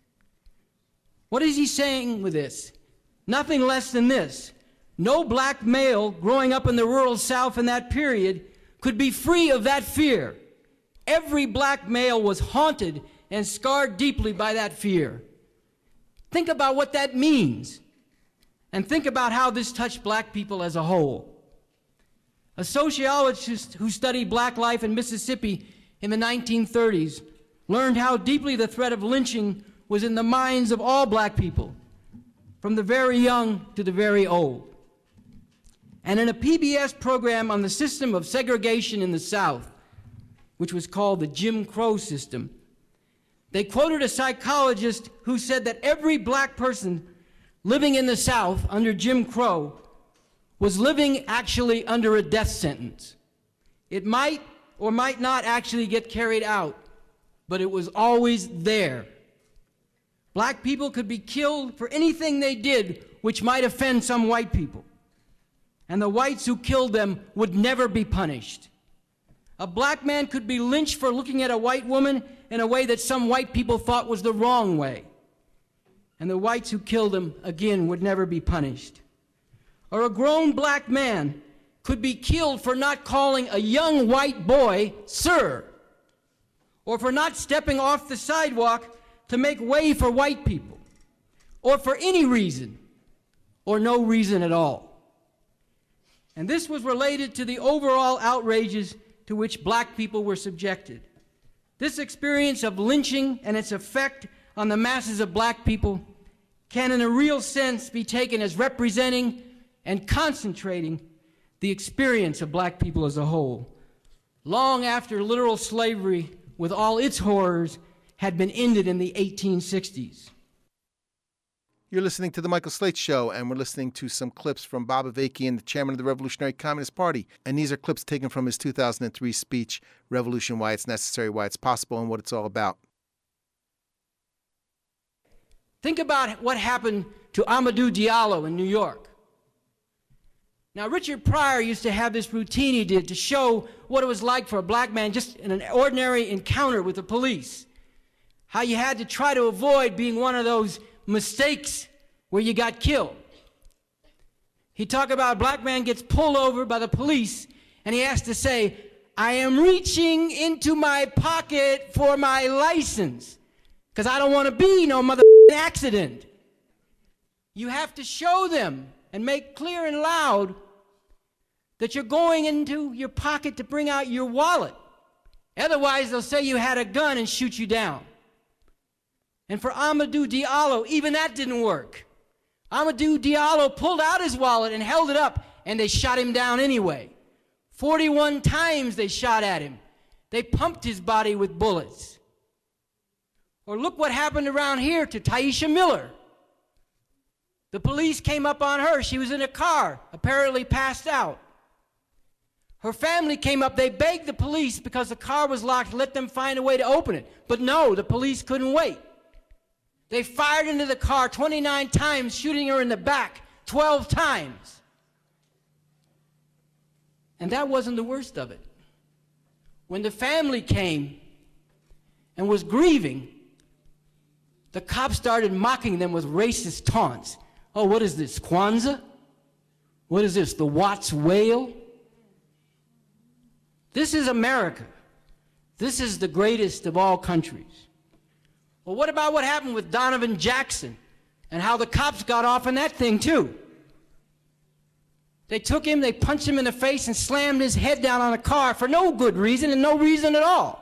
What is he saying with this? Nothing less than this. No black male growing up in the rural South in that period could be free of that fear. Every black male was haunted and scarred deeply by that fear. Think about what that means, and think about how this touched black people as a whole. A sociologist who studied black life in Mississippi in the nineteen thirties learned how deeply the threat of lynching was in the minds of all black people, from the very young to the very old. And in a P B S program on the system of segregation in the South, which was called the Jim Crow system, they quoted a psychologist who said that every black person living in the South under Jim Crow was living actually under a death sentence. It might or might not actually get carried out, but it was always there. Black people could be killed for anything they did which might offend some white people, and the whites who killed them would never be punished. A black man could be lynched for looking at a white woman in a way that some white people thought was the wrong way, and the whites who killed him, again, would never be punished. Or a grown black man could be killed for not calling a young white boy sir, or for not stepping off the sidewalk to make way for white people, or for any reason, or no reason at all. And this was related to the overall outrages to which black people were subjected. This experience of lynching and its effect on the masses of black people can, in a real sense, be taken as representing and concentrating the experience of black people as a whole, long after literal slavery, with all its horrors, had been ended in the eighteen sixties. You're listening to The Michael Slate Show, and we're listening to some clips from Bob Avakian, the chairman of the Revolutionary Communist Party. And these are clips taken from his two thousand three speech, Revolution, Why It's Necessary, Why It's Possible, and What It's All About. Think about what happened to Amadou Diallo in New York. Now, Richard Pryor used to have this routine he did to show what it was like for a black man just in an ordinary encounter with the police. How you had to try to avoid being one of those mistakes where you got killed. He talked about a black man gets pulled over by the police and he has to say, I am reaching into my pocket for my license because I don't want to be no mother accident. You have to show them and make clear and loud that you're going into your pocket to bring out your wallet. Otherwise, they'll say you had a gun and shoot you down. And for Amadou Diallo, even that didn't work. Amadou Diallo pulled out his wallet and held it up, and they shot him down anyway. forty-one times they shot at him. They pumped his body with bullets. Or look what happened around here to Taisha Miller. The police came up on her. She was in a car, apparently passed out. Her family came up. They begged the police because the car was locked, let them find a way to open it. But no, the police couldn't wait. They fired into the car twenty-nine times, shooting her in the back twelve times. And that wasn't the worst of it. When the family came and was grieving, the cops started mocking them with racist taunts. Oh, what is this, Kwanzaa? What is this, the Watts whale? This is America. This is the greatest of all countries. Well, what about what happened with Donovan Jackson and how the cops got off on that thing too? They took him, they punched him in the face and slammed his head down on a car for no good reason and no reason at all.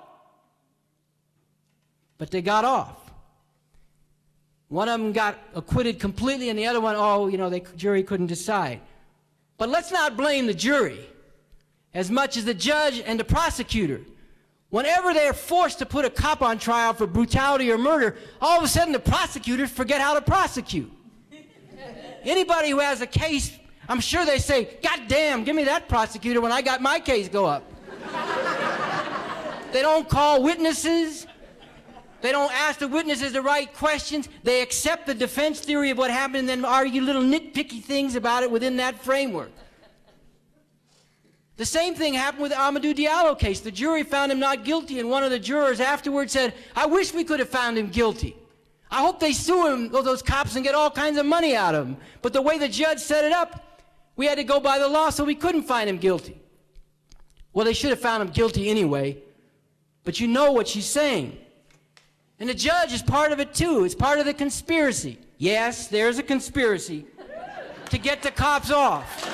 But they got off. One of them got acquitted completely and the other one, oh, you know, the jury couldn't decide. But let's not blame the jury as much as the judge and the prosecutor. Whenever they're forced to put a cop on trial for brutality or murder, all of a sudden the prosecutors forget how to prosecute. Anybody who has a case, I'm sure they say, God damn, give me that prosecutor when I got my case go up. They don't call witnesses. They don't ask the witnesses the right questions. They accept the defense theory of what happened and then argue little nitpicky things about it within that framework. The same thing happened with the Amadou Diallo case. The jury found him not guilty, and one of the jurors afterwards said, I wish we could have found him guilty. I hope they sue him, those cops, and get all kinds of money out of him. But the way the judge set it up, we had to go by the law, so we couldn't find him guilty. Well, they should have found him guilty anyway, but you know what she's saying. And the judge is part of it too. It's part of the conspiracy. Yes, there's a conspiracy to get the cops off.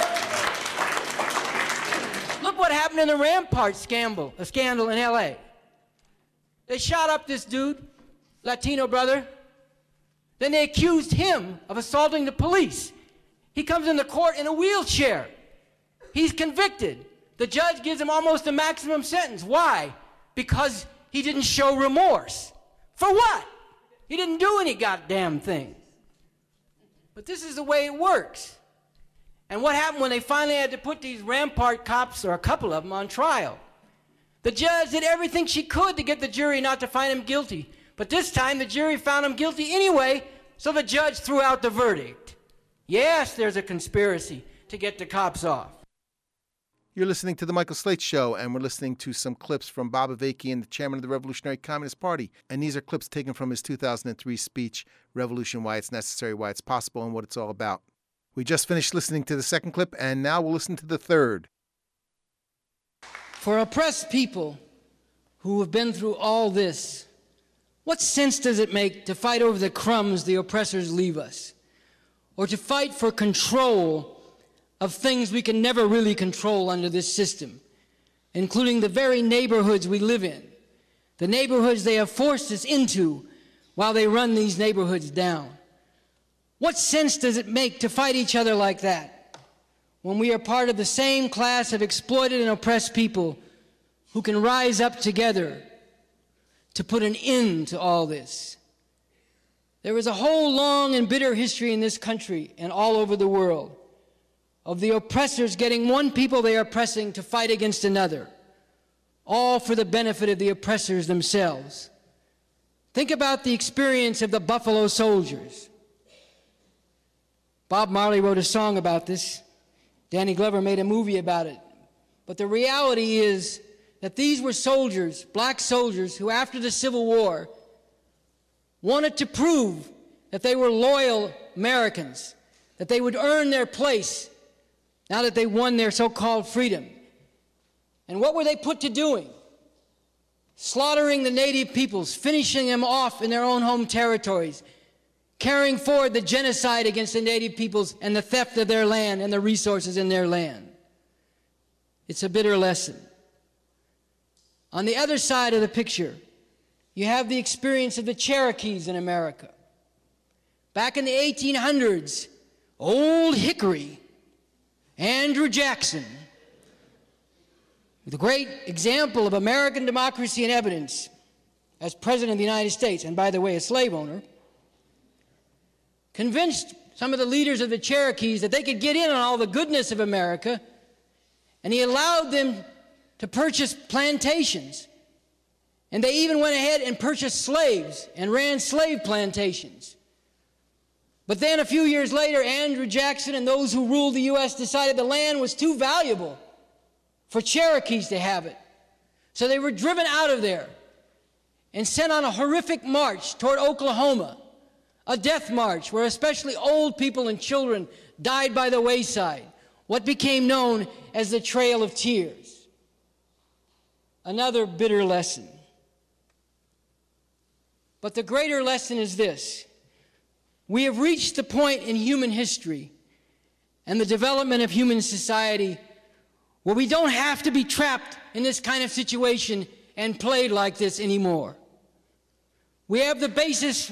Look what happened in the Rampart scandal, a scandal in L A. They shot up this dude, Latino brother. Then they accused him of assaulting the police. He comes into court in a wheelchair. He's convicted. The judge gives him almost a maximum sentence. Why? Because he didn't show remorse. For what? He didn't do any goddamn thing. But this is the way it works. And what happened when they finally had to put these Rampart cops, or a couple of them, on trial? The judge did everything she could to get the jury not to find him guilty. But this time the jury found him guilty anyway, so the judge threw out the verdict. Yes, there's a conspiracy to get the cops off. You're listening to The Michael Slate Show, and we're listening to some clips from Bob Avakian, the chairman of the Revolutionary Communist Party. And these are clips taken from his two thousand three speech, Revolution, Why It's Necessary, Why It's Possible, and What It's All About. We just finished listening to the second clip, and now we'll listen to the third. For oppressed people who have been through all this, what sense does it make to fight over the crumbs the oppressors leave us? Or to fight for control of things we can never really control under this system, including the very neighborhoods we live in, the neighborhoods they have forced us into while they run these neighborhoods down? What sense does it make to fight each other like that when we are part of the same class of exploited and oppressed people who can rise up together to put an end to all this? There is a whole long and bitter history in this country and all over the world of the oppressors getting one people they are oppressing to fight against another, all for the benefit of the oppressors themselves. Think about the experience of the Buffalo Soldiers. Bob Marley wrote a song about this. Danny Glover made a movie about it. But the reality is that these were soldiers, black soldiers, who after the Civil War wanted to prove that they were loyal Americans, that they would earn their place now that they won their so-called freedom. And what were they put to doing? Slaughtering the native peoples, finishing them off in their own home territories, carrying forward the genocide against the native peoples and the theft of their land and the resources in their land. It's a bitter lesson. On the other side of the picture, you have the experience of the Cherokees in America. Back in the eighteen hundreds, Old Hickory, Andrew Jackson, the great example of American democracy and evidence as President of the United States, and by the way, a slave owner, convinced some of the leaders of the Cherokees that they could get in on all the goodness of America, and he allowed them to purchase plantations. And they even went ahead and purchased slaves and ran slave plantations. But then a few years later, Andrew Jackson and those who ruled the U S decided the land was too valuable for Cherokees to have it. So they were driven out of there and sent on a horrific march toward Oklahoma, a death march where especially old people and children died by the wayside, what became known as the Trail of Tears. Another bitter lesson. But the greater lesson is this: we have reached the point in human history and the development of human society where we don't have to be trapped in this kind of situation and played like this anymore. We have the basis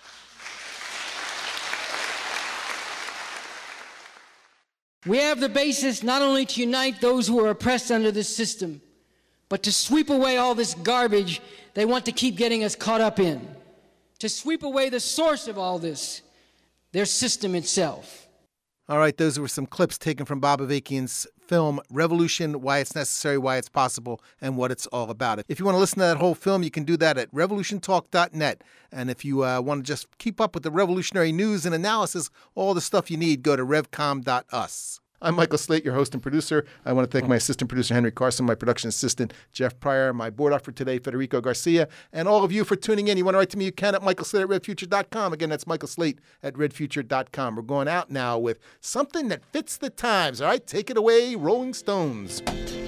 We have the basis not only to unite those who are oppressed under this system, but to sweep away all this garbage they want to keep getting us caught up in, to sweep away the source of all this, their system itself. All right, those were some clips taken from Bob Avakian's film Revolution, Why It's Necessary, Why It's Possible, and What It's All About. If you want to listen to that whole film, you can do that at revolution talk dot net. And if you uh, want to just keep up with the revolutionary news and analysis, all the stuff you need, go to revcom dot us. I'm Michael Slate, your host and producer. I want to thank my assistant producer, Henry Carson, my production assistant, Jeff Pryor, my board op for today, Federico Garcia, and all of you for tuning in. You want to write to me, you can at michael slate at red future dot com. Again, that's michael slate at red future dot com. We're going out now with something that fits the times, all right? Take it away, Rolling Stones.